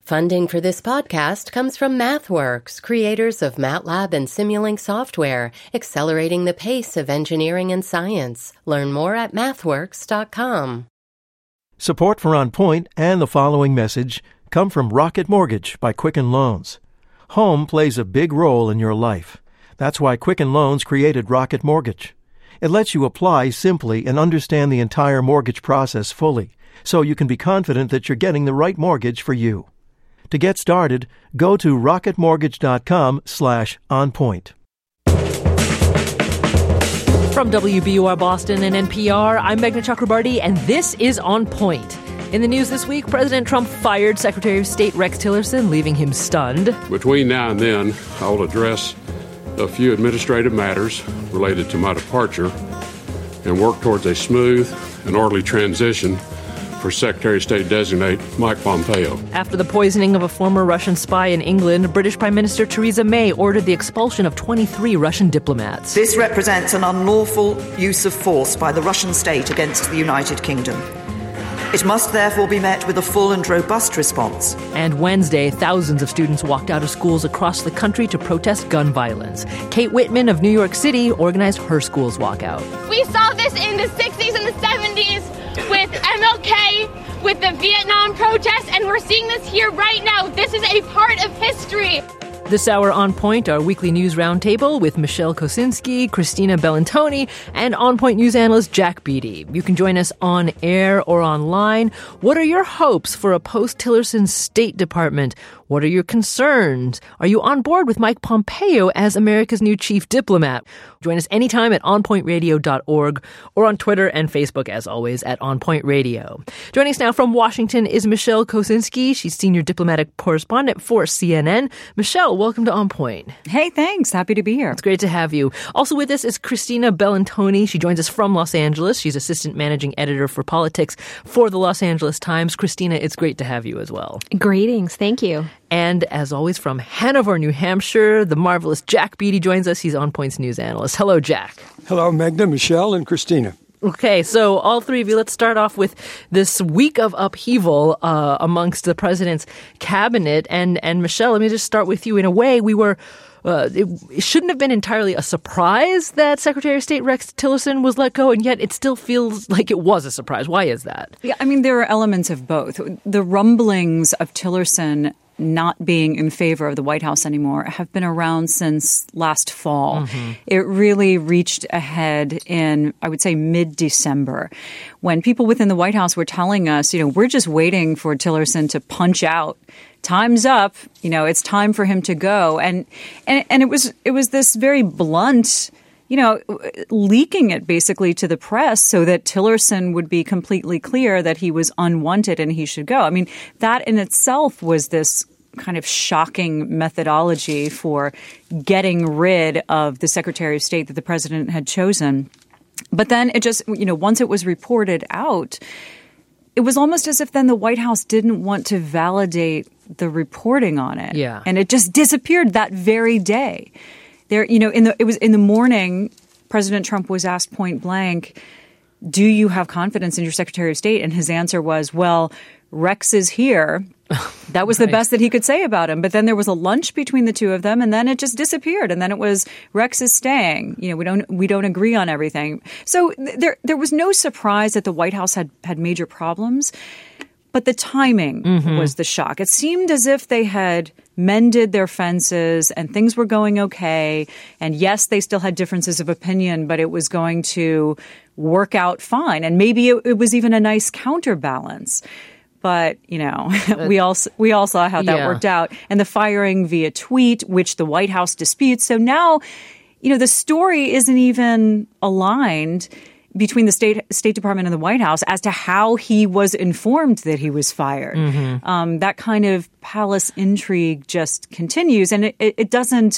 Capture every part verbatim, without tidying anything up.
Funding for this podcast comes from MathWorks, creators of MATLAB and Simulink software, accelerating the pace of engineering and science. Learn more at mathworks dot com. Support for On Point and the following message come from Rocket Mortgage by Quicken Loans. Home plays a big role in your life. That's why Quicken Loans created Rocket Mortgage. It lets you apply simply and understand the entire mortgage process fully, so you can be confident that you're getting the right mortgage for you. To get started, go to rocketmortgage.com slash onpoint. From W B U R Boston and N P R, I'm Meghna Chakrabarty, and this is On Point. In the news this week, President Trump fired Secretary of State Rex Tillerson, leaving him stunned. Between now and then, I will address a few administrative matters related to my departure and work towards a smooth and orderly transition for Secretary of State-designate Mike Pompeo. After the poisoning of a former Russian spy in England, British Prime Minister Theresa May ordered the expulsion of twenty-three Russian diplomats. This represents an unlawful use of force by the Russian state against the United Kingdom. It must therefore be met with a full and robust response. And Wednesday, thousands of students walked out of schools across the country to protest gun violence. Kate Whitman of New York City organized her school's walkout. We saw this in the sixties and the seventies with M L K, with the Vietnam protests, and we're seeing this here right now. This is a part of history. This hour On Point, our weekly news roundtable with Michelle Kosinski, Christina Bellantoni, and On Point news analyst Jack Beatty. You can join us on air or online. What are your hopes for a post-Tillerson State Department? What are your concerns? Are you on board with Mike Pompeo as America's new chief diplomat? Join us anytime at on point radio dot org or on Twitter and Facebook, as always, at On Point Radio. Joining us now from Washington is Michelle Kosinski. She's senior diplomatic correspondent for C N N. Michelle, welcome to On Point. Hey, thanks. Happy to be here. It's great to have you. Also with us is Christina Bellantoni. She joins us from Los Angeles. She's assistant managing editor for politics for the Los Angeles Times. Christina, it's great to have you as well. Greetings. Thank you. And as always, from Hanover, New Hampshire, the marvelous Jack Beatty joins us. He's On Point's news analyst. Hello, Jack. Hello, Meghna, Michelle, and Christina. Okay, so all three of you, let's start off with this week of upheaval uh, amongst the president's cabinet. And, and Michelle, let me just start with you. In a way, we were... Uh, it, it shouldn't have been entirely a surprise that Secretary of State Rex Tillerson was let go, and yet it still feels like it was a surprise. Why is that? Yeah, I mean, there are elements of both. The rumblings of Tillerson not being in favor of the White House anymore have been around since last fall. Mm-hmm. It really reached a head in, I would say, mid-December, when people within the White House were telling us, you know, we're just waiting for Tillerson to punch out. Time's up. You know, it's time for him to go. And, and and it was it was this very blunt, you know, leaking it basically to the press so that Tillerson would be completely clear that he was unwanted and he should go. I mean, that in itself was this kind of shocking methodology for getting rid of the Secretary of State that the president had chosen. But then it just, you know, once it was reported out, it was almost as if then the White House didn't want to validate the reporting on it. Yeah. And it just disappeared that very day. There, you know, in the it was in the morning, President Trump was asked point blank, do you have confidence in your Secretary of State? And his answer was, well, Rex is here. That was the right. best that he could say about him. But then there was a lunch between the two of them, and then it just disappeared. And then it was Rex is staying. You know, we don't we don't agree on everything. So th- there there was no surprise that the White House had had major problems. But the timing mm-hmm. was the shock. It seemed as if they had mended their fences and things were going okay. And yes, they still had differences of opinion, but it was going to work out fine. And maybe it, it was even a nice counterbalance. But, you know, we all we all saw how that yeah. worked out. And the firing via tweet, which the White House disputes. So now, you know, the story isn't even aligned between the State State Department and the White House as to how he was informed that he was fired. Mm-hmm. Um, that kind of palace intrigue just continues. And it, it doesn't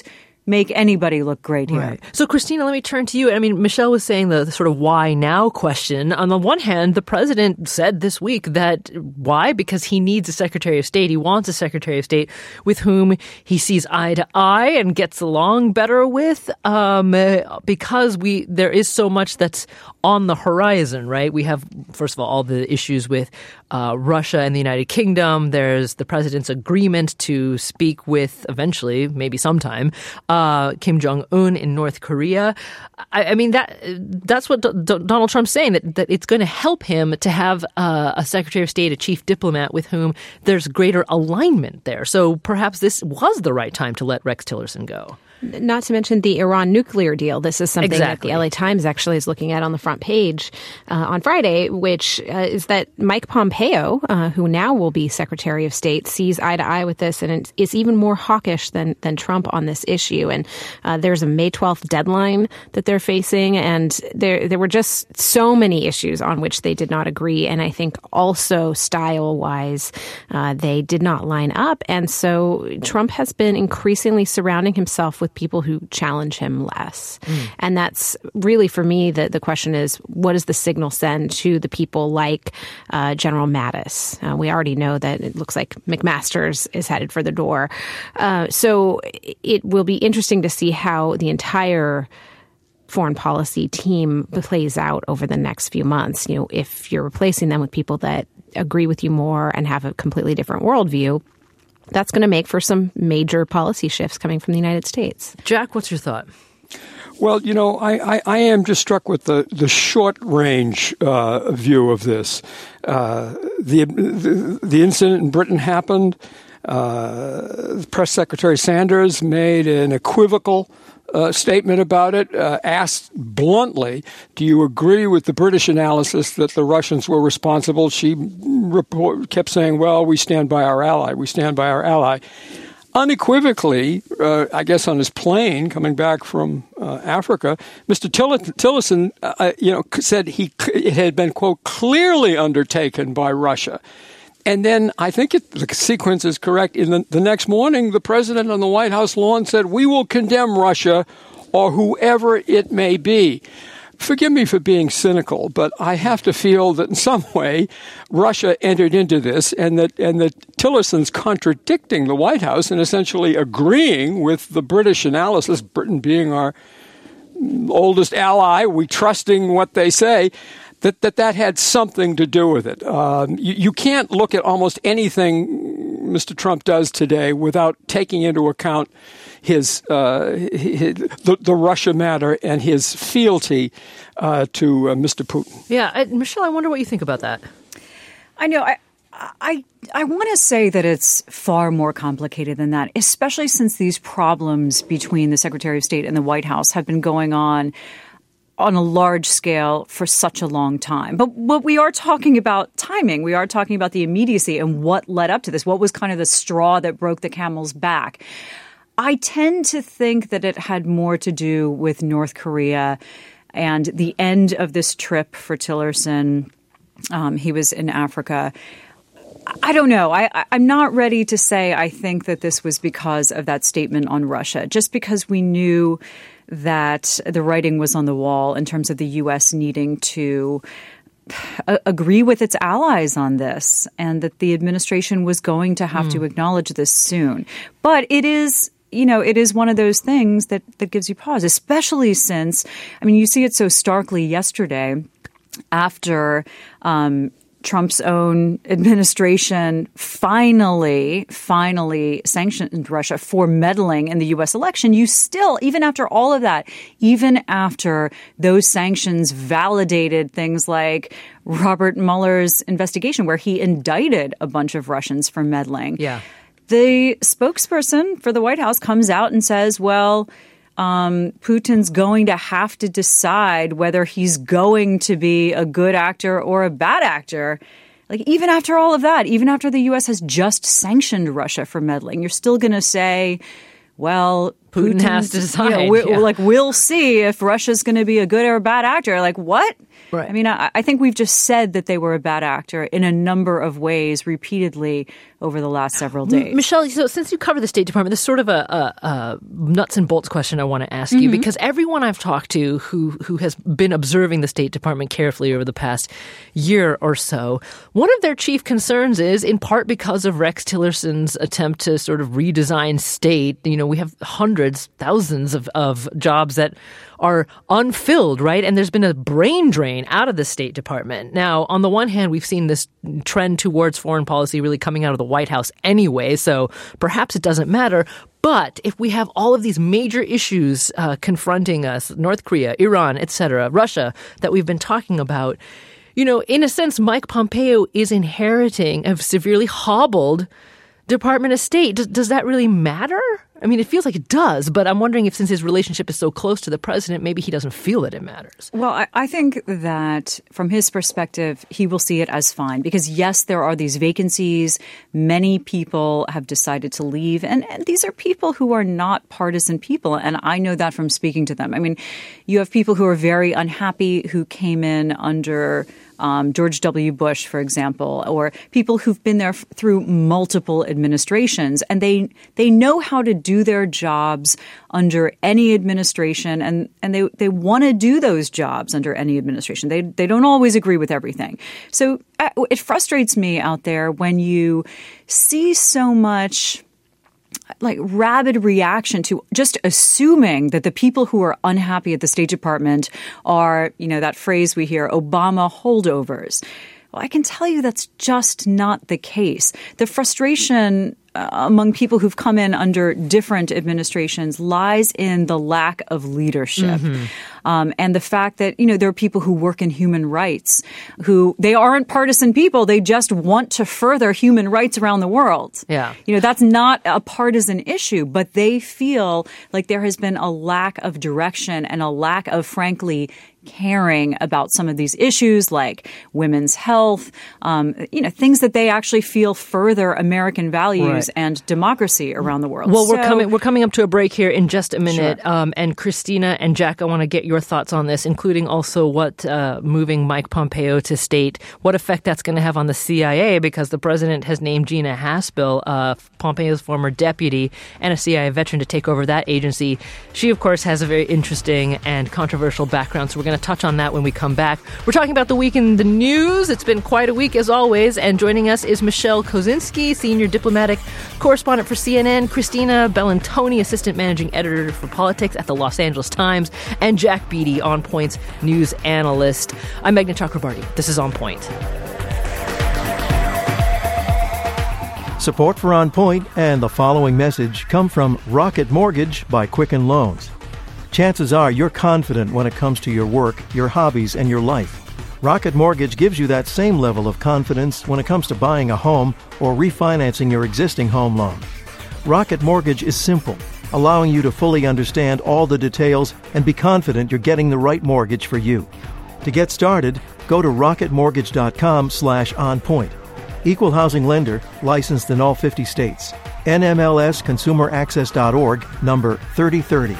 make anybody look great here. Right. So, Christina, let me turn to you. I mean, Michelle was saying the, the sort of why now question. On the one hand, the president said this week that why? Because he needs a Secretary of State. He wants a Secretary of State with whom he sees eye to eye and gets along better with, um, because we there is so much that's on the horizon, right? We have, first of all, all the issues with uh, Russia and the United Kingdom. There's the president's agreement to speak with, eventually, maybe sometime, uh, Kim Jong-un in North Korea. I, I mean, that that's what D- D- Donald Trump's saying, that, that it's going to help him to have uh, a Secretary of State, a chief diplomat with whom there's greater alignment there. So perhaps this was the right time to let Rex Tillerson go. Not to mention the Iran nuclear deal. This is something exactly. that the L A Times actually is looking at on the front page uh, on Friday, which uh, is that Mike Pompeo, uh, who now will be Secretary of State, sees eye to eye with this, and is even more hawkish than than Trump on this issue. And uh, there's a May twelfth deadline that they're facing, and there there were just so many issues on which they did not agree. And I think also style-wise, uh, they did not line up. And so Trump has been increasingly surrounding himself with people who challenge him less. Mm. And that's really, for me, the, the question is, what does the signal send to the people like uh, General Mattis? Uh, we already know that it looks like McMaster's is headed for the door. Uh, so it will be interesting to see how the entire foreign policy team plays out over the next few months. You know, if you're replacing them with people that agree with you more and have a completely different worldview, that's going to make for some major policy shifts coming from the United States. Jack, what's your thought? Well, you know, I, I, I am just struck with the, the short-range uh, view of this. Uh, the, the the incident in Britain happened. Uh, Press Secretary Sanders made an equivocal uh, statement about it, uh, asked bluntly, do you agree with the British analysis that the Russians were responsible? She report, kept saying, well, we stand by our ally. We stand by our ally. Unequivocally, uh, I guess on his plane coming back from uh, Africa, Mister Till- Tillerson, uh, you know, said he it had been, quote, clearly undertaken by Russia. And then I think it, the sequence is correct. In the, the next morning, the president on the White House lawn said, we will condemn Russia or whoever it may be. Forgive me for being cynical, but I have to feel that in some way Russia entered into this, and that and that Tillerson's contradicting the White House and essentially agreeing with the British analysis, Britain being our oldest ally, we trusting what they say, that that, that had something to do with it. Um, you, you can't look at almost anything Mister Trump does today without taking into account his, uh, his the, the Russia matter and his fealty uh, to uh, Mister Putin. Yeah, uh, Michelle, I wonder what you think about that. I know. I I I want to say that it's far more complicated than that, especially since these problems between the Secretary of State and the White House have been going on on a large scale for such a long time. But what we are talking about timing. We are talking about the immediacy and what led up to this. What was kind of the straw that broke the camel's back? I tend to think that it had more to do with North Korea and the end of this trip for Tillerson. Um, he was in Africa. I don't know. I, I'm not ready to say I think that this was because of that statement on Russia, just because we knew that the writing was on the wall in terms of the U S needing to a- agree with its allies on this, and that the administration was going to have mm. to acknowledge this soon. But it is, you know, it is one of those things that, that gives you pause, especially since, I mean, you see it so starkly yesterday after um, Trump's own administration finally, finally sanctioned Russia for meddling in the U S election. You still, even after all of that, even after those sanctions validated things like Robert Mueller's investigation, where he indicted a bunch of Russians for meddling. Yeah. The spokesperson for the White House comes out and says, well, Um, Putin's going to have to decide whether he's going to be a good actor or a bad actor. Like, even after all of that, even after the U S has just sanctioned Russia for meddling, you're still going to say, well, Putin has to decide. You know, we, yeah. Like, we'll see if Russia's going to be a good or a bad actor. Like, what? Right. I mean, I, I think we've just said that they were a bad actor in a number of ways repeatedly over the last several days. Michelle, so since you cover the State Department, this is sort of a, a, a nuts and bolts question I want to ask mm-hmm. you, because everyone I've talked to who who has been observing the State Department carefully over the past year or so, one of their chief concerns is, in part because of Rex Tillerson's attempt to sort of redesign state, you know, we have hundreds, thousands of, of jobs that are unfilled, right? And there's been a brain drain out of the State Department. Now, on the one hand, we've seen this trend towards foreign policy really coming out of the White House anyway, so perhaps it doesn't matter. But if we have all of these major issues uh, confronting us, North Korea, Iran, et cetera, Russia, that we've been talking about, you know, in a sense, Mike Pompeo is inheriting a severely hobbled Department of State. Does, does that really matter? I mean, it feels like it does, but I'm wondering if since his relationship is so close to the president, maybe he doesn't feel that it matters. Well, I, I think that from his perspective, he will see it as fine because, yes, there are these vacancies. Many people have decided to leave, and, and these are people who are not partisan people, and I know that from speaking to them. I mean, you have people who are very unhappy who came in under Um, George W. Bush, for example, or people who've been there f- through multiple administrations, and they they know how to do their jobs under any administration, and, and they, they want to do those jobs under any administration. They they don't always agree with everything. So uh, it frustrates me out there when you see so much like rabid reaction to just assuming that the people who are unhappy at the State Department are, you know, that phrase we hear, Obama holdovers. Well, I can tell you that's just not the case. The frustration uh, among people who've come in under different administrations lies in the lack of leadership. Mm-hmm. Um, and the fact that, you know, there are people who work in human rights who they aren't partisan people. They just want to further human rights around the world. Yeah. You know, that's not a partisan issue, but they feel like there has been a lack of direction and a lack of, frankly, caring about some of these issues like women's health, um, you know, things that they actually feel further American values right. and democracy around the world. Well, so, we're coming we're coming up to a break here in just a minute. Sure. Um, and Christina and Jack, I want to get your thoughts on this, including also what uh, moving Mike Pompeo to state, what effect that's going to have on the C I A, because the president has named Gina Haspel, uh, Pompeo's former deputy and a C I A veteran, to take over that agency. She, of course, has a very interesting and controversial background, so we're going to touch on that when we come back. We're talking about the week in the news. It's been quite a week, as always, and joining us is Michelle Kosinski, senior diplomatic correspondent for C N N, Christina Bellantoni, assistant managing editor for politics at the Los Angeles Times, and Jack Beatty, On Point's news analyst. I'm Meghna Chakrabarti. This is On Point. Support for On Point and the following message come from Rocket Mortgage by Quicken Loans. Chances are you're confident when it comes to your work, your hobbies, and your life. Rocket Mortgage gives you that same level of confidence when it comes to buying a home or refinancing your existing home loan. Rocket Mortgage is simple, allowing you to fully understand all the details and be confident you're getting the right mortgage for you. To get started, go to rocketmortgage.com slash onpoint. Equal housing lender, licensed in all fifty states. N M L S consumer access dot org, number thirty thirty.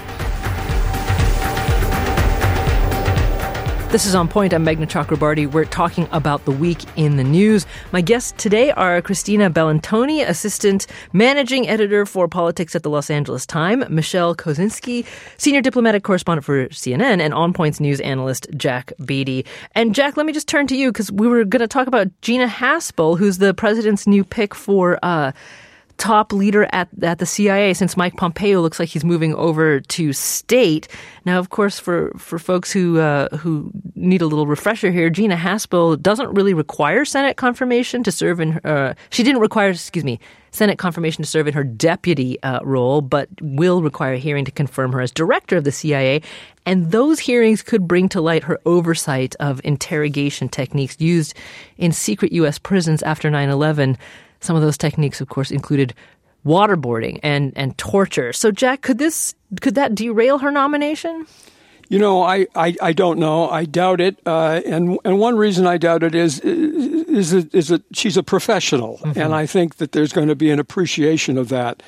This is On Point. I'm Meghna Chakrabarti. We're talking about the week in the news. My guests today are Christina Bellantoni, assistant managing editor for politics at the Los Angeles Times, Michelle Kosinski, senior diplomatic correspondent for C N N, and On Point's news analyst, Jack Beatty. And Jack, let me just turn to you because we were going to talk about Gina Haspel, who's the president's new pick for uh top leader at at the C I A, since Mike Pompeo looks like he's moving over to state. Now, of course, for, for folks who uh, who need a little refresher here, Gina Haspel doesn't really require Senate confirmation to serve in uh, she didn't require, excuse me, Senate confirmation to serve in her deputy uh, role, but will require a hearing to confirm her as director of the C I A. And those hearings could bring to light her oversight of interrogation techniques used in secret U S prisons after nine eleven. Some of those techniques, of course, included waterboarding and, and torture. So, Jack, could this could that derail her nomination? You know, I, I, I don't know. I doubt it. Uh, and and one reason I doubt it is is that, is that she's a professional. Mm-hmm. And I think that there's going to be an appreciation of that,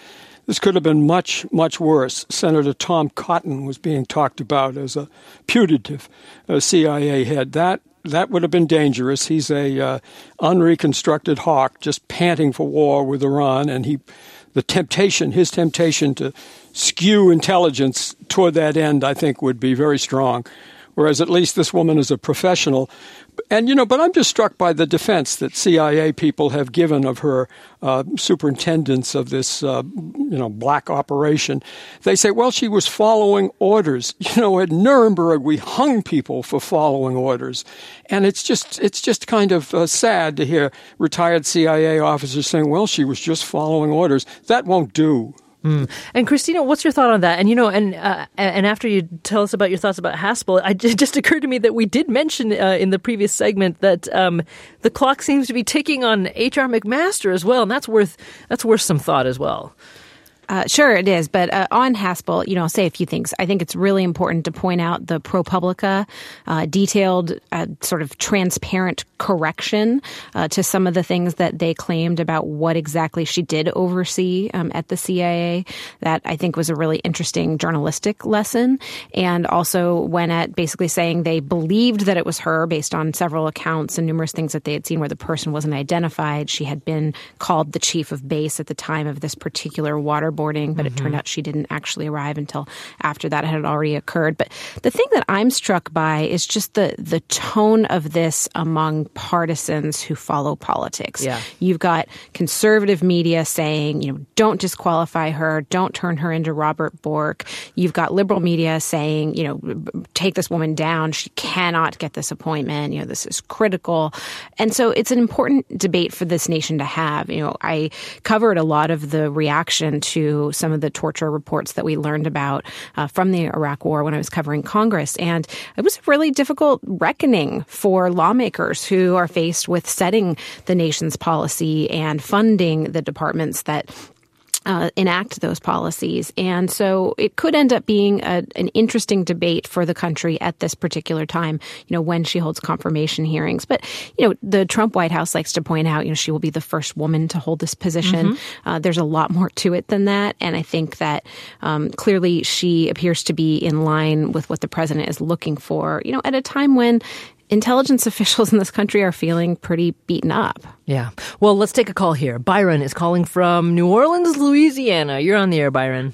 This could have been much, much worse. Senator Tom Cotton was being talked about as a putative uh, C I A head. That that would have been dangerous. He's a uh, unreconstructed hawk, just panting for war with Iran, and he, the temptation, his temptation to skew intelligence toward that end, I think, would be very strong. Whereas at least this woman is a professional. And, you know, but I'm just struck by the defense that C I A people have given of her uh, superintendents of this, uh, you know, black operation. They say, well, she was following orders. You know, at Nuremberg, we hung people for following orders. And it's just it's just kind of uh, sad to hear retired C I A officers saying, well, she was just following orders. That won't do. Mm. And Christina, what's your thought on that? And, you know, and uh, and after you tell us about your thoughts about Haspel, it just occurred to me that we did mention uh, in the previous segment that um, the clock seems to be ticking on H R. McMaster as well. And that's worth that's worth some thought as well. Uh, sure, it is. But uh, on Haspel, you know, I'll say a few things. I think it's really important to point out the ProPublica uh, detailed, uh, sort of transparent correction uh, to some of the things that they claimed about what exactly she did oversee um, at the C I A. That I think was a really interesting journalistic lesson. And also went at basically saying they believed that it was her based on several accounts and numerous things that they had seen where the person wasn't identified. She had been called the chief of base at the time of this particular waterboarding, but mm-hmm. it turned out she didn't actually arrive until after that had already occurred. But the thing that I'm struck by is just the the tone of this among partisans who follow politics. Yeah. You've got conservative media saying, you know, don't disqualify her, don't turn her into Robert Bork. You've got liberal media saying, you know, take this woman down. She cannot get this appointment. You know, this is critical. And so it's an important debate for this nation to have. You know, I covered a lot of the reaction to some of the torture reports that we learned about uh, from the Iraq War when I was covering Congress. And it was a really difficult reckoning for lawmakers who are faced with setting the nation's policy and funding the departments that Uh, enact those policies. And so it could end up being a, an interesting debate for the country at this particular time, you know, when she holds confirmation hearings. But, you know, the Trump White House likes to point out, you know, she will be the first woman to hold this position. Mm-hmm. Uh, there's a lot more to it than that. And I think that um, clearly she appears to be in line with what the president is looking for, you know, at a time when intelligence officials in this country are feeling pretty beaten up. Yeah. Well, let's take a call here. Byron is calling from New Orleans, Louisiana. You're on the air, Byron.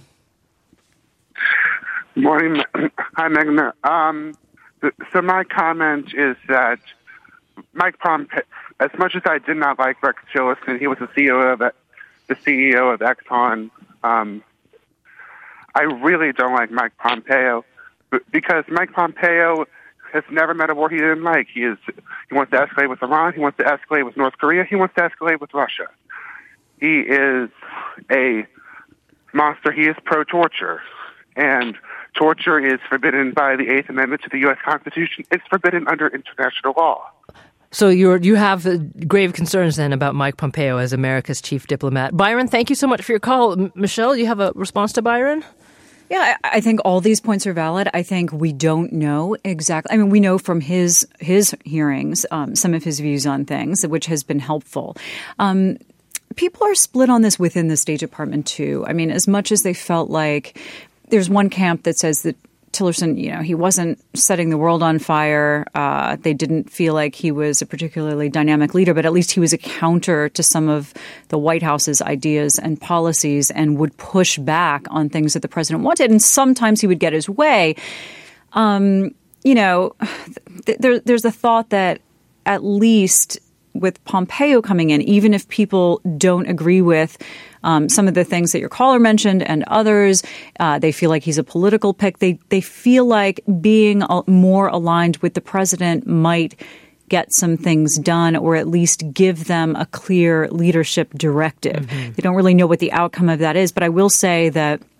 Morning. Hi, Megan. Um, so my comment is that Mike Pompeo, as much as I did not like Rex Tillerson, he was the C E O of the C E O of Exxon. Um, I really don't like Mike Pompeo because Mike Pompeo has never met a war he didn't like. He is he wants to escalate with Iran. He wants to escalate with North Korea. He wants to escalate with Russia. He is a monster. He is pro-torture. And torture is forbidden by the Eighth Amendment to the U S Constitution. It's forbidden under international law. So you're, you have uh, grave concerns then about Mike Pompeo as America's chief diplomat. Byron, thank you so much for your call. M- Michelle, you have a response to Byron? Yeah, I think all these points are valid. I think we don't know exactly. I mean, we know from his his hearings um, some of his views on things, which has been helpful. Um, people are split on this within the State Department, too. I mean, as much as they felt like there's one camp that says that Tillerson, you know, he wasn't setting the world on fire. Uh, they didn't feel like he was a particularly dynamic leader, but at least he was a counter to some of the White House's ideas and policies and would push back on things that the president wanted. And sometimes he would get his way. Um, you know, th- there, there's a thought that at least with Pompeo coming in, even if people don't agree with Um, some of the things that your caller mentioned and others, uh, they feel like he's a political pick. They they feel like being a, more aligned with the president might get some things done or at least give them a clear leadership directive. Mm-hmm. They don't really know what the outcome of that is. But I will say that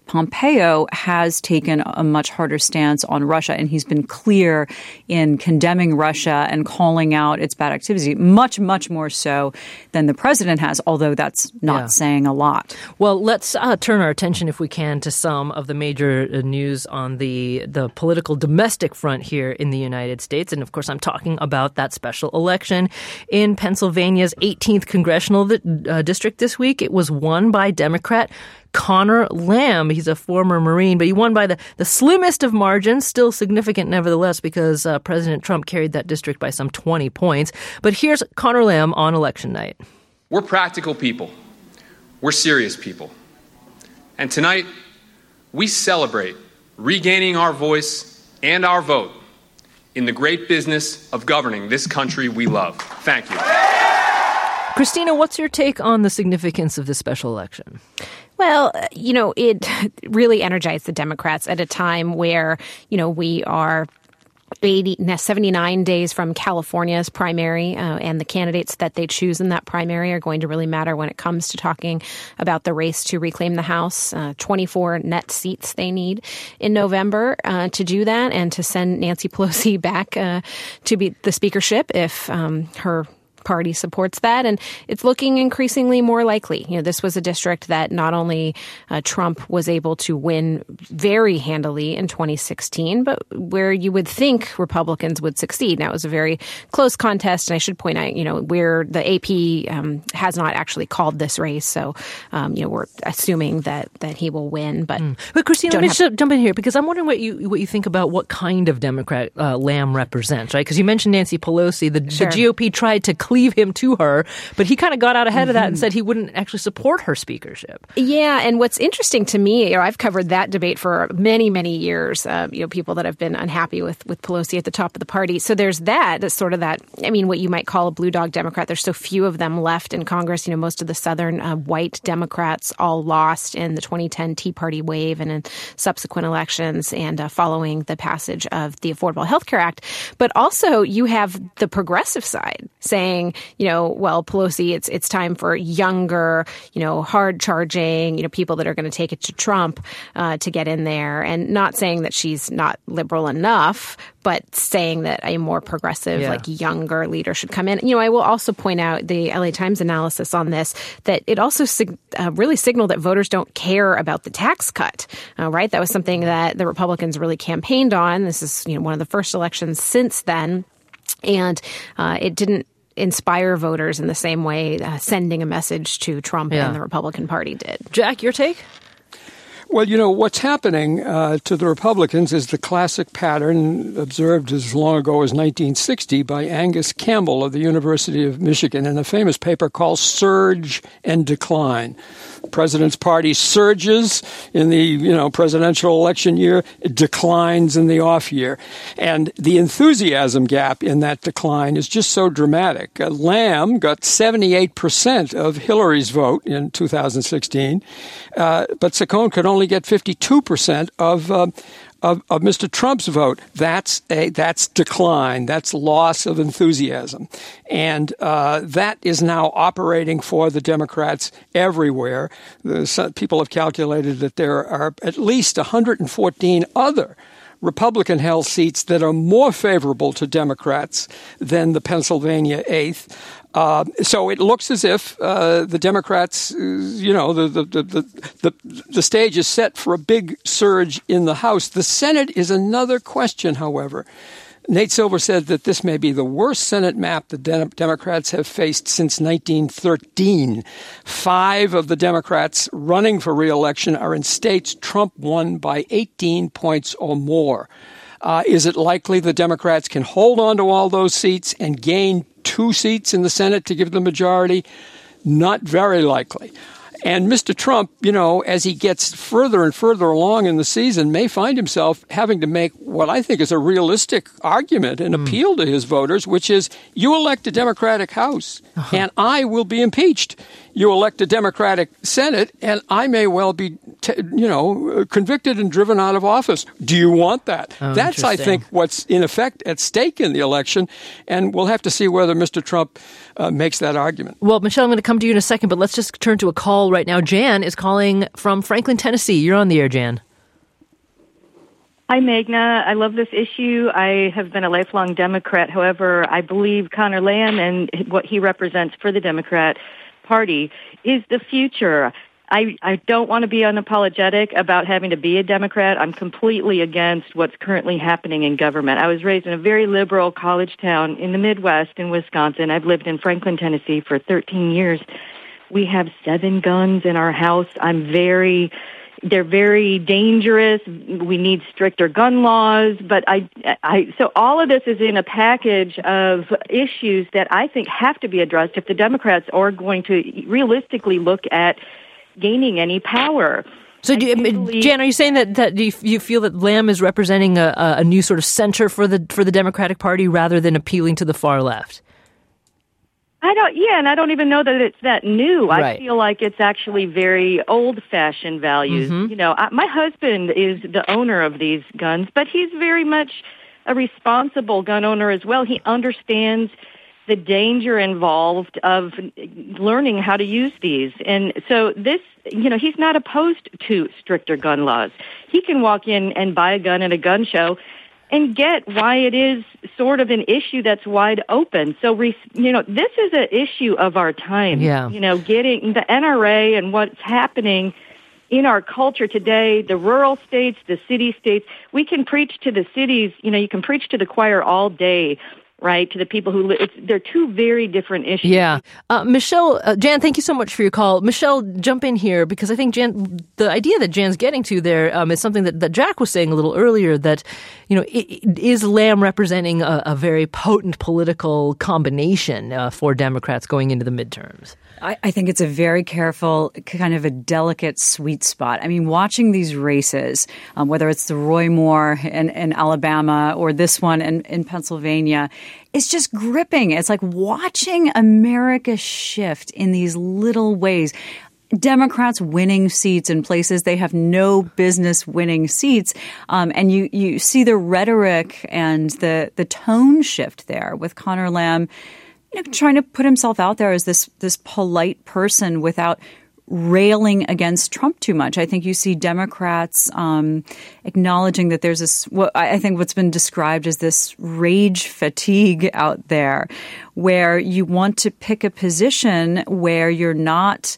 Pompeo has taken a much harder stance on Russia, and he's been clear in condemning Russia and calling out its bad activity, much, much more so than the president has, although that's not yeah. saying a lot. Well, let's uh, turn our attention, if we can, to some of the major uh, news on the, the political domestic front here in the United States. And, of course, I'm talking about that special election in Pennsylvania's eighteenth congressional uh, district this week. It was won by Democrat Connor Lamb. He's a former Marine, but he won by the, the slimmest of margins, still significant nevertheless, because uh, President Trump carried that district by some twenty points. But here's Connor Lamb on election night. We're practical people. We're serious people. And tonight, we celebrate regaining our voice and our vote in the great business of governing this country we love. Thank you. Christina, what's your take on the significance of this special election? Well, you know, it really energized the Democrats at a time where, you know, we are eighty, seventy-nine days from California's primary, uh, and the candidates that they choose in that primary are going to really matter when it comes to talking about the race to reclaim the House. Uh, twenty-four net seats they need in November uh, to do that, and to send Nancy Pelosi back uh, to be the speakership if um, her party supports that. And it's looking increasingly more likely. You know, this was a district that not only uh, Trump was able to win very handily in twenty sixteen, but where you would think Republicans would succeed. Now, it was a very close contest. And I should point out, you know, where the A P um, has not actually called this race. So, um, you know, we're assuming that that he will win. But, mm. but Christina, let me have- just jump in here, because I'm wondering what you what you think about what kind of Democrat uh, Lamb represents, right? Because you mentioned Nancy Pelosi. The, sure. the G O P tried to cleave him to her, but he kind of got out ahead of that and said he wouldn't actually support her speakership. Yeah, and what's interesting to me, you know, I've covered that debate for many, many years, uh, you know, people that have been unhappy with, with Pelosi at the top of the party. So there's that, that's sort of that, I mean, what you might call a blue dog Democrat. There's so few of them left in Congress. You know, most of the Southern uh, white Democrats all lost in the twenty ten Tea Party wave and in subsequent elections and uh, following the passage of the Affordable Health Care Act. But also you have the progressive side saying, you know, well, Pelosi, it's it's time for younger, you know, hard charging, you know, people that are going to take it to Trump uh, to get in there, and not saying that she's not liberal enough, but saying that a more progressive, yeah. like younger leader should come in. You know, I will also point out the L A Times analysis on this, that it also sig- uh, really signaled that voters don't care about the tax cut, uh, right? That was something that the Republicans really campaigned on. This is, you know, one of the first elections since then. And uh, it didn't inspire voters in the same way uh, sending a message to Trump yeah. and the Republican Party did. Jack, your take? Well, you know, what's happening uh, to the Republicans is the classic pattern observed as long ago as nineteen sixty by Angus Campbell of the University of Michigan in a famous paper called Surge and Decline. The president's party surges in the, you know, presidential election year, it declines in the off year. And the enthusiasm gap in that decline is just so dramatic. Uh, Lamb got seventy-eight percent of Hillary's vote in two thousand sixteen, uh, but Saccone could only get fifty-two percent of, uh, of of Mister Trump's vote. That's a that's decline. That's loss of enthusiasm, and uh, that is now operating for the Democrats everywhere. The, some people have calculated that there are at least one hundred fourteen other Republican-held seats that are more favorable to Democrats than the Pennsylvania eighth. Uh, so it looks as if uh, the Democrats, uh, you know, the, the, the, the, the stage is set for a big surge in the House. The Senate is another question, however. Nate Silver said that this may be the worst Senate map the De- Democrats have faced since nineteen thirteen. Five of the Democrats running for re-election are in states Trump won by eighteen points or more. Uh, is it likely the Democrats can hold on to all those seats and gain two seats in the Senate to give the majority? Not very likely. And Mister Trump, you know, as he gets further and further along in the season, may find himself having to make what I think is a realistic argument and mm. appeal to his voters, which is, you elect a Democratic House uh-huh. and I will be impeached. You elect a Democratic Senate and I may well be t- you know, convicted and driven out of office. Do you want that? Oh, That's, I think, what's in effect at stake in the election, and we'll have to see whether Mister Trump uh, makes that argument. Well, Michelle, I'm going to come to you in a second, but let's just turn to a call right now. Jan is calling from Franklin, Tennessee. You're on the air, Jan. Hi, Magna. I love this issue. I have been a lifelong Democrat. However, I believe Conor Lamb and what he represents for the Democrat Party is the future. I, I don't want to be unapologetic about having to be a Democrat. I'm completely against what's currently happening in government. I was raised in a very liberal college town in the Midwest in Wisconsin. I've lived in Franklin, Tennessee for thirteen years. We have seven guns in our house. I'm very... They're very dangerous. We need stricter gun laws. But I, I, so all of this is in a package of issues that I think have to be addressed if the Democrats are going to realistically look at gaining any power. So, do you, believe, Jan, are you saying that, that you, you feel that Lamb is representing a, a new sort of center for the for the Democratic Party rather than appealing to the far left? I don't, yeah, and I don't even know that it's that new. Right. I feel like it's actually very old-fashioned values. Mm-hmm. You know, I, my husband is the owner of these guns, but he's very much a responsible gun owner as well. He understands the danger involved of learning how to use these. And so this, you know, he's not opposed to stricter gun laws. He can walk in and buy a gun at a gun show and get why it is sort of an issue that's wide open. So, you know, this is an issue of our time. Yeah. You know, getting the N R A and what's happening in our culture today, the rural states, the city states, we can preach to the cities, you know, you can preach to the choir all day, right, to the people who live. It's, they're two very different issues. Yeah. Uh, Michelle, uh, Jan, thank you so much for your call. Michelle, jump in here because I think Jan, the idea that Jan's getting to there um, is something that, that Jack was saying a little earlier, that, you know, it, is Lamb representing a, a very potent political combination uh, for Democrats going into the midterms? I, I think it's a very careful, kind of a delicate sweet spot. I mean, watching these races, um, whether it's the Roy Moore in, in Alabama or this one in, in Pennsylvania, it's just gripping. It's like watching America shift in these little ways. Democrats winning seats in places they have no business winning seats. Um, and you, you see the rhetoric and the, the tone shift there with Conor Lamb, you know, trying to put himself out there as this, this polite person without railing against Trump too much. I think you see Democrats um, acknowledging that there's this, what I think what's been described as this rage fatigue out there, where you want to pick a position where you're not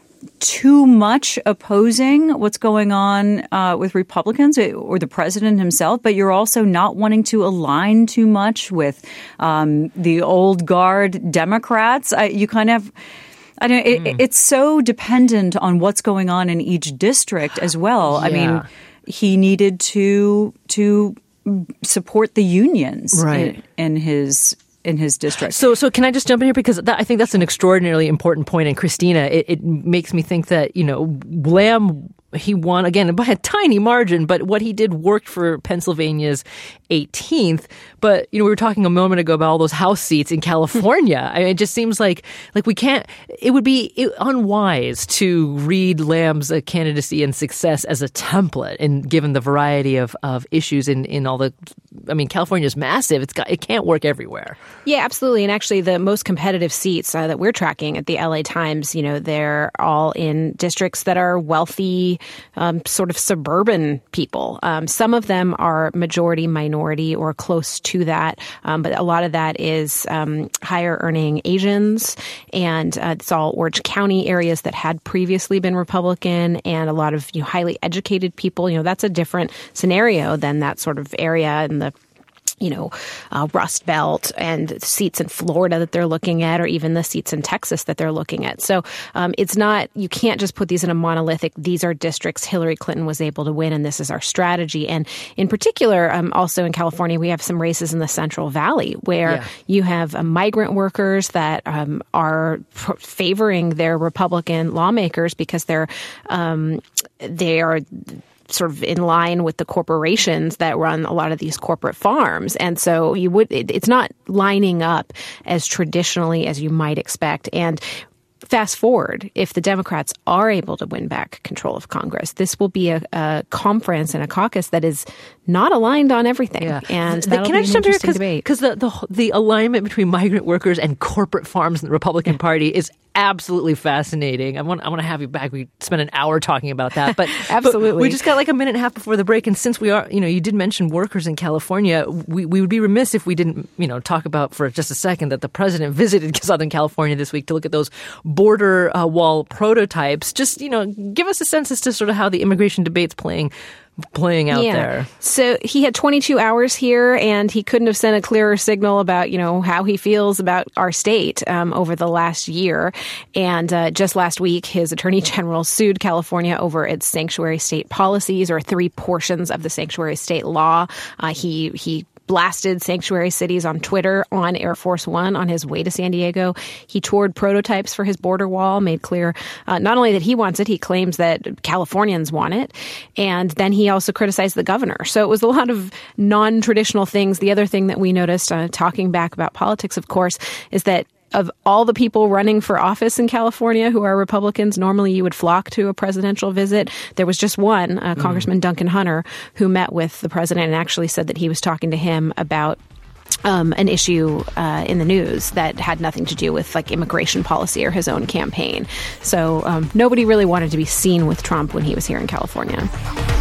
too much opposing what's going on uh, with Republicans or the president himself, but you're also not wanting to align too much with um, the old guard Democrats. I, you kind of, I don't. It, mm. It's so dependent on what's going on in each district as well. Yeah. I mean, he needed to to support the unions right. in, in his. in his district. So so can I just jump in here? Because that, I think that's an extraordinarily important point. And Christina, it, it makes me think that, you know, Lamb, he won, again, by a tiny margin, but what he did worked for Pennsylvania's eighteenth. But, you know, we were talking a moment ago about all those House seats in California. I mean, it just seems like like we can't, it would be unwise to read Lamb's uh, candidacy and success as a template, and given the variety of, of issues in, in all the, I mean, California's massive. It's got, it can't work everywhere. Yeah, absolutely. And actually, the most competitive seats uh, that we're tracking at the L A Times, you know, they're all in districts that are wealthy, um, sort of suburban people. Um, some of them are majority minority or close to that, um, but a lot of that is um, higher earning Asians, and uh, it's all Orange County areas that had previously been Republican, and a lot of, you know, highly educated people. You know, that's a different scenario than that sort of area in the you know, uh, Rust Belt and seats in Florida that they're looking at, or even the seats in Texas that they're looking at. So um, it's not, you can't just put these in a monolithic, these are districts Hillary Clinton was able to win and this is our strategy. And in particular, um, also in California, we have some races in the Central Valley where yeah. you have uh, migrant workers that um, are f- favoring their Republican lawmakers because they're um, they are sort of in line with the corporations that run a lot of these corporate farms. And so you would, it, it's not lining up as traditionally as you might expect. And fast forward, if the Democrats are able to win back control of Congress, this will be a, a conference and a caucus that is not aligned on everything. Yeah. And that'll Can be I just an interesting debate. Because the, the, the alignment between migrant workers and corporate farms in the Republican yeah. Party is absolutely fascinating. I want I want to have you back. We spent an hour talking about that, but absolutely, but we just got like a minute and a half before the break. And since we are, you know, you did mention workers in California, we, we would be remiss if we didn't, you know, talk about for just a second that the president visited Southern California this week to look at those border uh, wall prototypes. Just, you know, give us a sense as to sort of how the immigration debate's playing. playing out yeah. there. So he had twenty-two hours here, and he couldn't have sent a clearer signal about, you know, how he feels about our state um, over the last year. And uh, just last week, his attorney general sued California over its sanctuary state policies, or three portions of the sanctuary state law. Uh, he he. blasted sanctuary cities on Twitter on Air Force One on his way to San Diego. He toured prototypes for his border wall, made clear uh, not only that he wants it, he claims that Californians want it. And then he also criticized the governor. So it was a lot of non-traditional things. The other thing that we noticed, uh, talking back about politics, of course, is that of all the people running for office in California who are Republicans, normally you would flock to a presidential visit. There was just one, uh, Congressman mm. Duncan Hunter, who met with the president and actually said that he was talking to him about um, an issue uh, in the news that had nothing to do with like immigration policy or his own campaign. So um, nobody really wanted to be seen with Trump when he was here in California.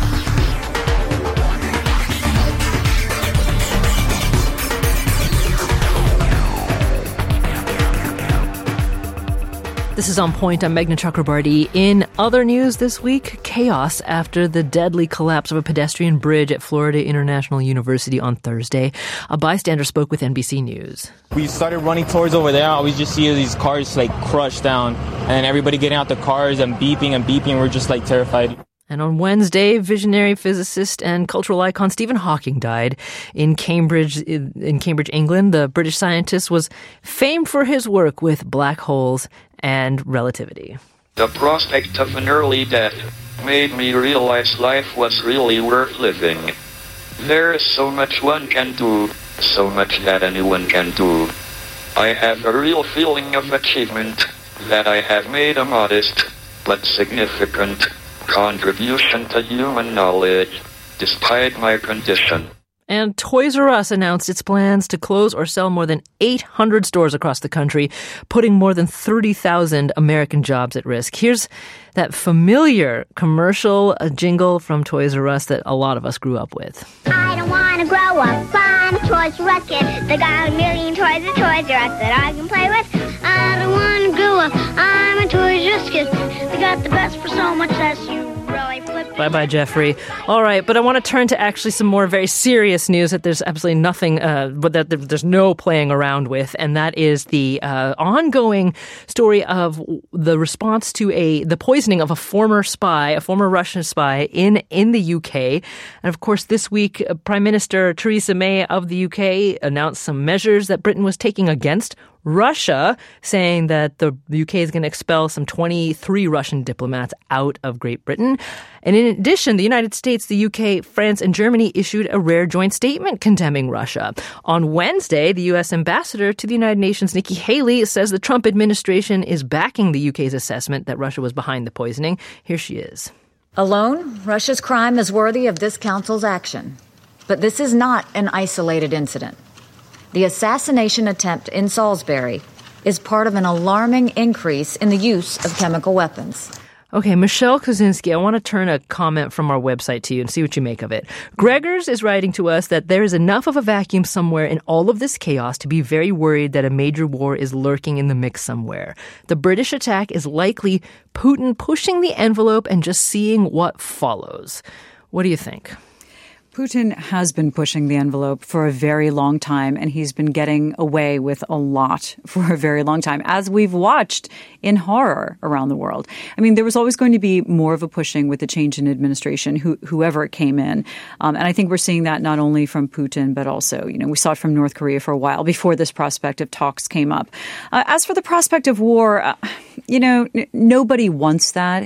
This is On Point. I'm Meghna Chakrabarti. In other news this week, chaos after the deadly collapse of a pedestrian bridge at Florida International University on Thursday. A bystander spoke with N B C News. We started running towards over there. We just see these cars like crushed down and everybody getting out the cars and beeping and beeping. We're just like terrified. And on Wednesday, visionary physicist and cultural icon Stephen Hawking died in Cambridge, in Cambridge, England. The British scientist was famed for his work with black holes and relativity. The prospect of an early death made me realize life was really worth living. There is so much one can do, so much that anyone can do. I have a real feeling of achievement that I have made a modest but significant contribution to human knowledge, despite my condition. And Toys R Us announced its plans to close or sell more than eight hundred stores across the country, putting more than thirty thousand American jobs at risk. Here's that familiar commercial uh, jingle from Toys R Us that a lot of us grew up with. I don't want to grow up. I'm a Toys R Us kid. They got a million toys at Toys R Us that I can play with. I don't want to grow up. I'm a Toys R Us kid. They got the best for so much less. You really flip. Bye-bye, Jeffrey. All right, but I want to turn to actually some more very serious news that there's absolutely nothing, uh, but that there's no playing around with, and that is the uh, ongoing story of the response to a the poisoning of a former spy, a former Russian spy in in the U K. And of course, this week, uh, Prime Minister Theresa May of the U K announced some measures that Britain was taking against Russia, saying that the U K is going to expel some twenty-three Russian diplomats out of Great Britain. And in addition, the United States, the U K, France, and Germany issued a rare joint statement condemning Russia. On Wednesday, the U S ambassador to the United Nations, Nikki Haley, says the Trump administration is backing the U K's assessment that Russia was behind the poisoning. Here she is. Alone, Russia's crime is worthy of this council's action. But this is not an isolated incident. The assassination attempt in Salisbury is part of an alarming increase in the use of chemical weapons. Okay, Michelle Kosinski, I want to turn a comment from our website to you and see what you make of it. Gregors is writing to us that there is enough of a vacuum somewhere in all of this chaos to be very worried that a major war is lurking in the mix somewhere. The British attack is likely Putin pushing the envelope and just seeing what follows. What do you think? Putin has been pushing the envelope for a very long time, and he's been getting away with a lot for a very long time, as we've watched in horror around the world. I mean, there was always going to be more of a pushing with the change in administration, who, whoever it came in. Um, and I think we're seeing that not only from Putin, but also, you know, we saw it from North Korea for a while before this prospect of talks came up. Uh, as for the prospect of war, uh, you know, n- nobody wants that.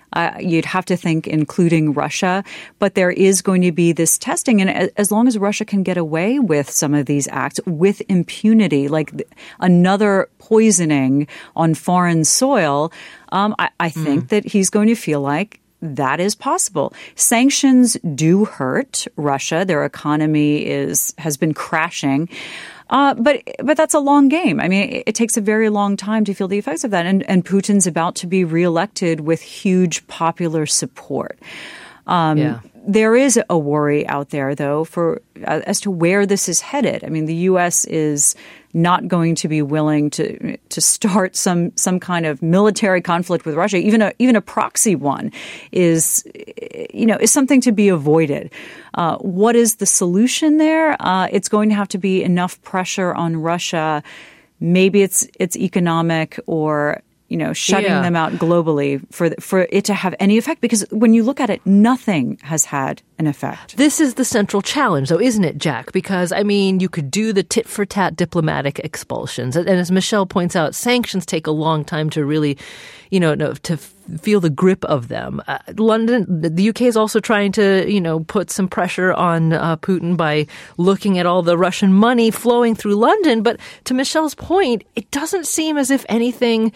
Uh, you'd have to think including Russia, but there is going to be this testing. And as long as Russia can get away with some of these acts with impunity, like another poisoning on foreign soil, um, I, I think mm. that he's going to feel like that is possible. Sanctions do hurt Russia. Their economy is has been crashing. Uh, but but that's a long game. I mean, it, it takes a very long time to feel the effects of that. And, and Putin's about to be reelected with huge popular support. Um, yeah. There is a worry out there, though, for uh, as to where this is headed. I mean, the U S is not going to be willing to to start some some kind of military conflict with Russia. Even a even a proxy one is, you know, is something to be avoided. Uh, what is the solution there? Uh, it's going to have to be enough pressure on Russia. Maybe it's it's economic or, you know, shutting yeah. them out globally for for it to have any effect. Because when you look at it, nothing has had an effect. This is the central challenge, though, isn't it, Jack? Because, I mean, you could do the tit-for-tat diplomatic expulsions. And as Michelle points out, sanctions take a long time to really, you know, to feel the grip of them. Uh, London, the U K is also trying to, you know, put some pressure on uh, Putin by looking at all the Russian money flowing through London. But to Michelle's point, it doesn't seem as if anything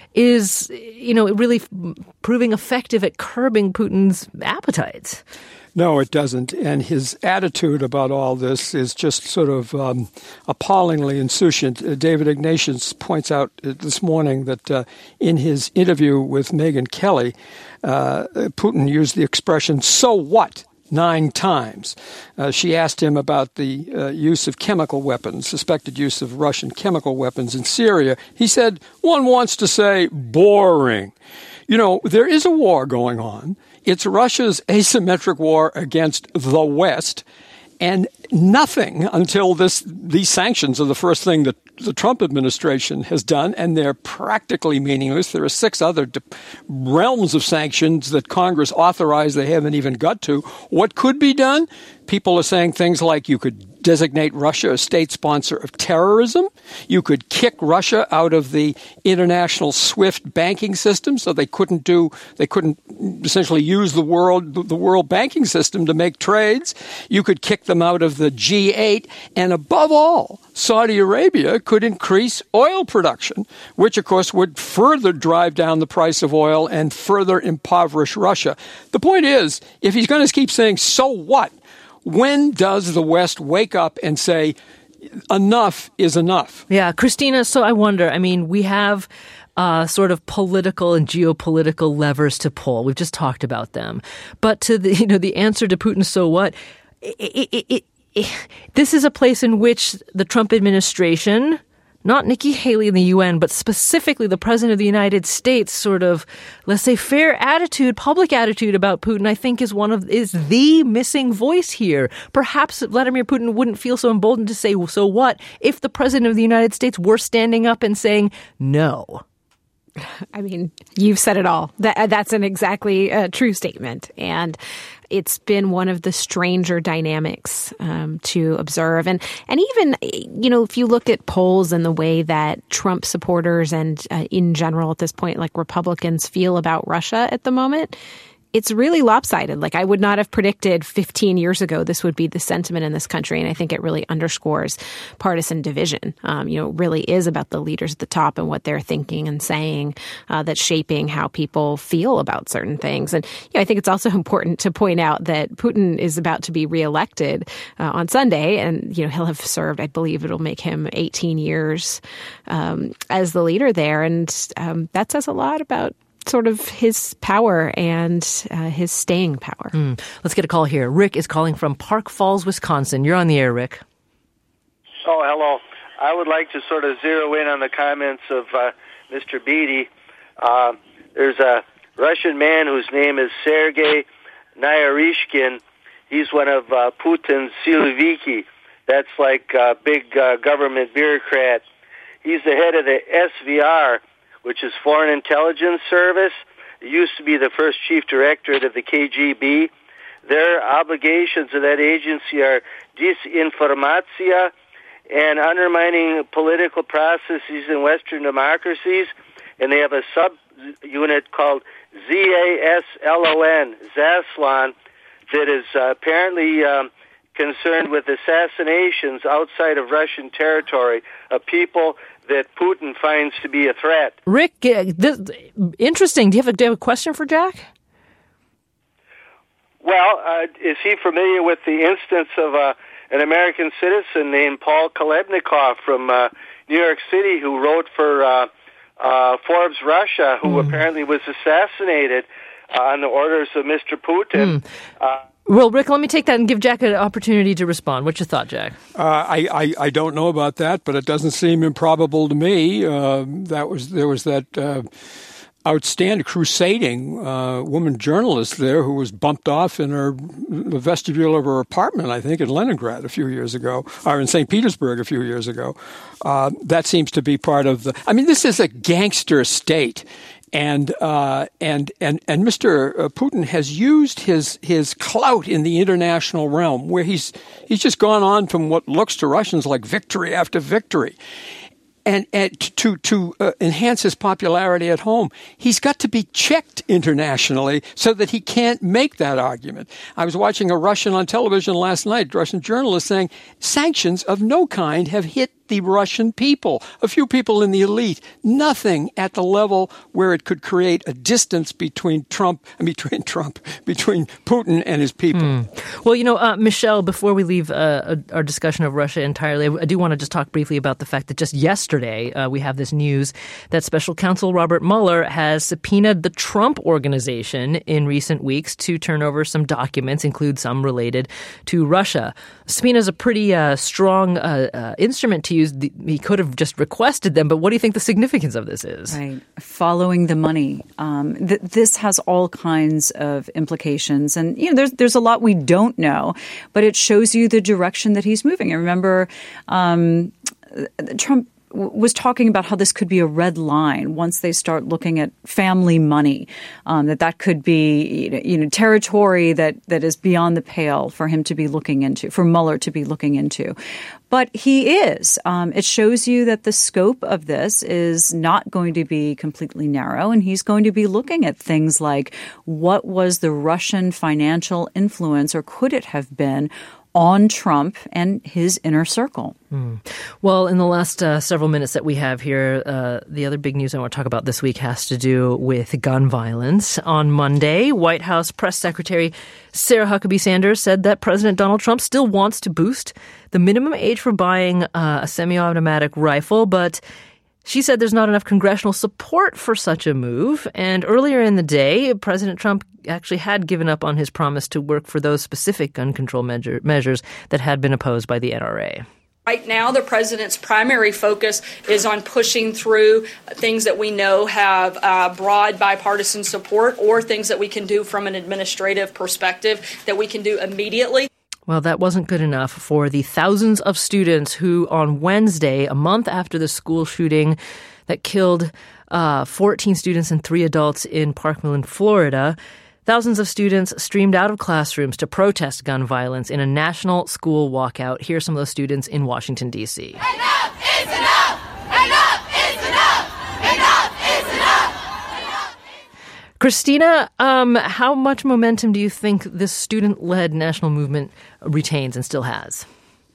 is, you know, really proving effective at curbing Putin's appetites. No, it doesn't. And his attitude about all this is just sort of um, appallingly insouciant. Uh, David Ignatius points out uh, this morning that uh, in his interview with Megyn Kelly, uh, Putin used the expression, "so what?" nine times. Uh, she asked him about the uh, use of chemical weapons, suspected use of Russian chemical weapons in Syria. He said, one wants to say boring. You know, there is a war going on. It's Russia's asymmetric war against the West, and nothing until this these sanctions are the first thing that the Trump administration has done, and they're practically meaningless. There are six other de- realms of sanctions that Congress authorized they haven't even got to. What could be done? People are saying things like you could designate Russia a state sponsor of terrorism. You could kick Russia out of the international SWIFT banking system, so they couldn't do, they couldn't essentially use the world, the world banking system to make trades. You could kick them out of the G eight, and above all, Saudi Arabia could increase oil production, which of course would further drive down the price of oil and further impoverish Russia. The point is, if he's going to keep saying, so what? When does the West wake up and say, enough is enough? Yeah, Christina, so I wonder, I mean, we have uh, sort of political and geopolitical levers to pull. We've just talked about them. But to the, you know, the answer to Putin, so what? It, it, it, it, this is a place in which the Trump administration, not Nikki Haley in the U N, but specifically the President of the United States sort of, let's say, fair attitude, public attitude about Putin, I think is one of, is the missing voice here. Perhaps Vladimir Putin wouldn't feel so emboldened to say, so what, if the President of the United States were standing up and saying, no. I mean, you've said it all. That, that's an exactly uh, true statement. And it's been one of the stranger dynamics um, to observe. And and even, you know, if you look at polls and the way that Trump supporters and uh, in general at this point, like Republicans feel about Russia at the moment, it's really lopsided. Like, I would not have predicted fifteen years ago this would be the sentiment in this country. And I think it really underscores partisan division. Um, you know, it really is about the leaders at the top and what they're thinking and saying uh, that's shaping how people feel about certain things. And you know, I think it's also important to point out that Putin is about to be reelected uh, on Sunday. And, you know, he'll have served, I believe it'll make him eighteen years um, as the leader there. And um, that says a lot about sort of his power and uh, his staying power. Mm. Let's get a call here. Rick is calling from Park Falls, Wisconsin. You're on the air, Rick. Oh, hello. I would like to sort of zero in on the comments of uh, Mister Beatty. Uh, there's a Russian man whose name is Sergei Naryshkin. He's one of uh, Putin's Siloviki. That's like a big uh, government bureaucrat. He's the head of the S V R, which is Foreign Intelligence Service. It used to be the first chief directorate of the K G B. Their obligations of that agency are disinformatia and undermining political processes in Western democracies. and they have a sub-unit called Z A S L O N, Zaslon, that is uh, apparently um, concerned with assassinations outside of Russian territory of people that Putin finds to be a threat. Rick, uh, this, interesting. Do you, have a, do you have a question for Jack? Well, uh, is he familiar with the instance of uh, an American citizen named Paul Kolebnikov from uh, New York City who wrote for uh, uh, Forbes Russia, who mm. apparently was assassinated uh, on the orders of Mister Putin? Mm. Uh, Well, Rick, let me take that and give Jack an opportunity to respond. What's your thought, Jack? Uh, I, I I don't know about that, but it doesn't seem improbable to me. Uh, that was there was that uh, outstanding, crusading uh, woman journalist there who was bumped off in her the vestibule of her apartment, I think, in Leningrad a few years ago, or in Saint Petersburg a few years ago. Uh, that seems to be part of the. I mean, this is a gangster state. And uh, and and and Mister Putin has used his his clout in the international realm, where he's he's just gone on from what looks to Russians like victory after victory, and, and to to uh, enhance his popularity at home, he's got to be checked internationally so that he can't make that argument. I was watching a Russian on television last night, Russian journalist saying sanctions of no kind have hit the Russian people, a few people in the elite, nothing at the level where it could create a distance between Trump and between Trump, between Putin and his people. Hmm. Well, you know, uh, Michelle, before we leave uh, our discussion of Russia entirely, I do want to just talk briefly about the fact that just yesterday uh, we have this news that Special Counsel Robert Mueller has subpoenaed the Trump Organization in recent weeks to turn over some documents, include some related to Russia. Subpoena is a pretty uh, strong uh, uh, instrument to use. The, he could have just requested them, but what do you think the significance of this is? Right. Following the money. Um, th- this has all kinds of implications. And, you know, there's, there's a lot we don't know, but it shows you the direction that he's moving. I remember um, Trump was talking about how this could be a red line once they start looking at family money, um, that that could be, you know, territory that, that is beyond the pale for him to be looking into, for Mueller to be looking into. But he is. Um, it shows you that the scope of this is not going to be completely narrow, and he's going to be looking at things like what was the Russian financial influence, or could it have been, on Trump and his inner circle. Mm. Well, in the last uh, several minutes that we have here, uh, the other big news I want to talk about this week has to do with gun violence. On Monday, White House Press Secretary Sarah Huckabee Sanders said that President Donald Trump still wants to boost the minimum age for buying uh, a semi-automatic rifle, but she said there's not enough congressional support for such a move. And earlier in the day, President Trump actually had given up on his promise to work for those specific gun control measure, measures that had been opposed by the N R A. Right now, the president's primary focus is on pushing through things that we know have uh, broad bipartisan support, or things that we can do from an administrative perspective that we can do immediately. Well, that wasn't good enough for the thousands of students who on Wednesday, a month after the school shooting that killed uh, fourteen students and three adults in Parkland, Florida, thousands of students streamed out of classrooms to protest gun violence in a national school walkout. Here are some of those students in Washington, D C. Enough is enough! Enough is enough! Enough is enough! Christina, um, how much momentum do you think this student-led national movement retains and still has?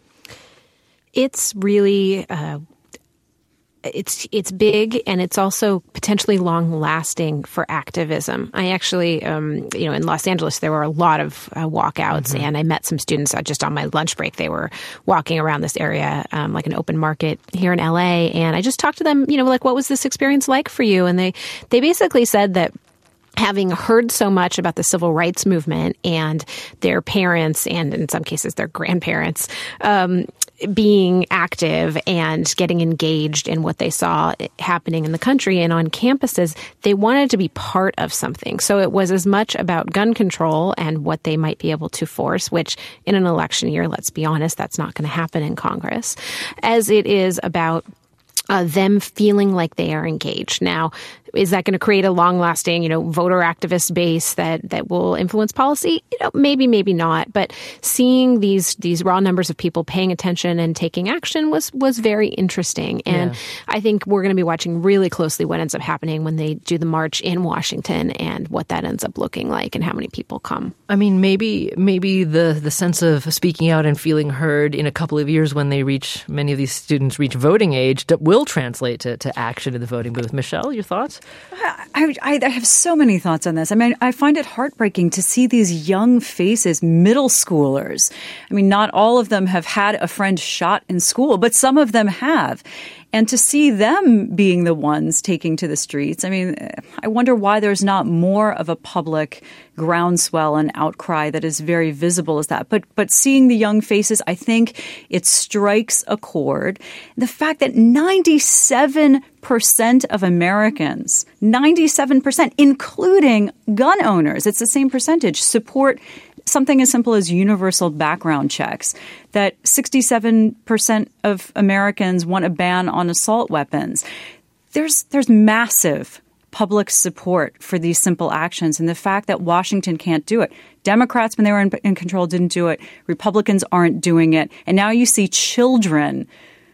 It's really uh, it's it's big, and it's also potentially long-lasting for activism. I actually, um, you know, in Los Angeles, there were a lot of uh, walkouts, mm-hmm. and I met some students uh, just on my lunch break. They were walking around this area, um, like an open market here in L A, and I just talked to them, you know, like, what was this experience like for you? And they they basically said that, having heard so much about the civil rights movement and their parents, and in some cases their grandparents, um, being active and getting engaged in what they saw happening in the country and on campuses, they wanted to be part of something. So it was as much about gun control and what they might be able to force, which in an election year, let's be honest, that's not going to happen in Congress, as it is about Uh, them feeling like they are engaged. Now, is that going to create a long-lasting, you know, voter activist base that, that will influence policy? You know, maybe, maybe not. But seeing these these raw numbers of people paying attention and taking action was was very interesting. And yeah. I think we're going to be watching really closely what ends up happening when they do the march in Washington and what that ends up looking like and how many people come. I mean, maybe maybe the, the sense of speaking out and feeling heard in a couple of years when they reach, many of these students reach voting age, that will translate to, to action in the voting booth. Michelle, your thoughts? I, I, I have so many thoughts on this. I mean, I find it heartbreaking to see these young faces, middle schoolers. I mean, not all of them have had a friend shot in school, but some of them have. And to see them being the ones taking to the streets, I mean, I wonder why there's not more of a public groundswell and outcry that is very visible as that. But but seeing the young faces, I think it strikes a chord. The fact that ninety-seven percent of Americans, ninety-seven percent, including gun owners, it's the same percentage, support something as simple as universal background checks, that sixty-seven percent of Americans want a ban on assault weapons. There's there's massive public support for these simple actions, and the fact that Washington can't do it. Democrats, when they were in, in control, didn't do it. Republicans aren't doing it. And now you see children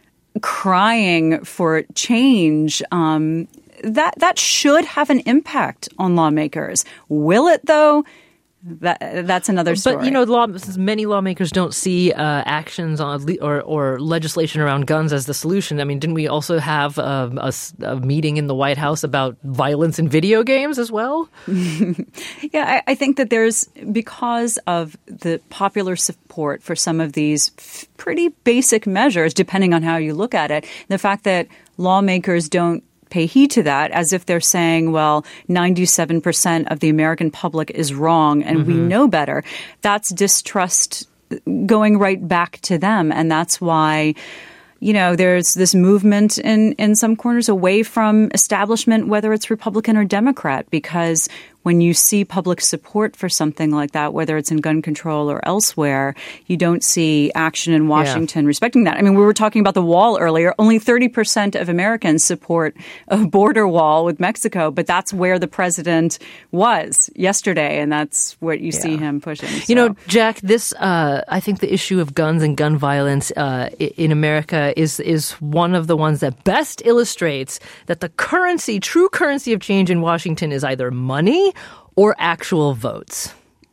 crying for change. Um, that that should have an impact on lawmakers. Will it, though? That that's another story. But, you know, law, many lawmakers don't see uh, actions on or, or legislation around guns as the solution. I mean, didn't we also have uh, a, a meeting in the White House about violence in video games as well? Yeah, I, I think that there's, because of the popular support for some of these f- pretty basic measures, depending on how you look at it, the fact that lawmakers don't pay heed to that, as if they're saying, well, ninety-seven percent of the American public is wrong and mm-hmm. we know better. That's distrust going right back to them. And that's why, you know, there's this movement in, in some corners away from establishment, whether it's Republican or Democrat, because when you see public support for something like that, whether it's in gun control or elsewhere, you don't see action in Washington yeah. respecting that. I mean, we were talking about the wall earlier. Only thirty percent of Americans support a border wall with Mexico, but that's where the president was yesterday, and that's what you yeah. see him pushing. So. You know, Jack, this, uh, I think the issue of guns and gun violence uh, in America is, is one of the ones that best illustrates that the currency, true currency of change in Washington is either money or actual votes.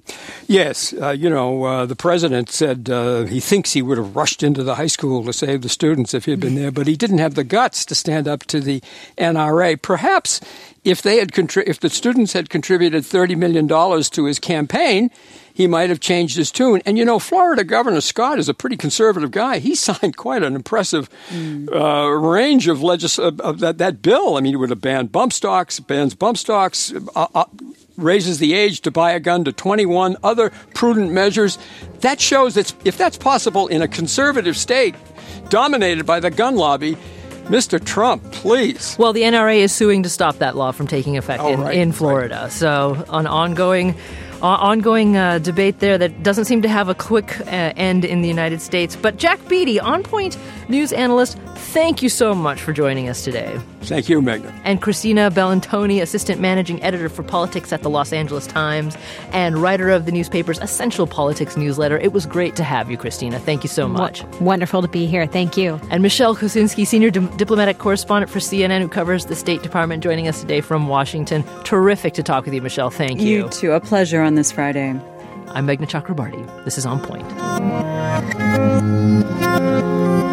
Yes. Uh, you know, uh, the president said uh, he thinks he would have rushed into the high school to save the students if he had been there, but he didn't have the guts to stand up to the N R A. Perhaps if they had contri- if the students had contributed thirty million dollars to his campaign, he might have changed his tune. And, you know, Florida Governor Scott is a pretty conservative guy. He signed quite an impressive mm. uh, range of, legis- of, of that, that bill. I mean, he would have banned bump stocks, bans bump stocks, uh, uh, raises the age to buy a gun to twenty-one, other prudent measures. That shows that if that's possible in a conservative state dominated by the gun lobby, Mister Trump, please. Well, the N R A is suing to stop that law from taking effect oh, in, right, in Florida. Right. So an ongoing uh, ongoing uh, debate there that doesn't seem to have a quick uh, end in the United States. But Jack Beatty, On Point news analyst, thank you so much for joining us today. Thank you, Meghna. And Christina Bellantoni, assistant managing editor for politics at the Los Angeles Times and writer of the newspaper's Essential Politics newsletter. It was great to have you, Christina. Thank you so much. W- wonderful to be here. Thank you. And Michelle Kosinski, senior di- diplomatic correspondent for C N N, who covers the State Department, joining us today from Washington. Terrific to talk with you, Michelle. Thank you. You too. A pleasure on this Friday. I'm Meghna Chakrabarty. This is On Point.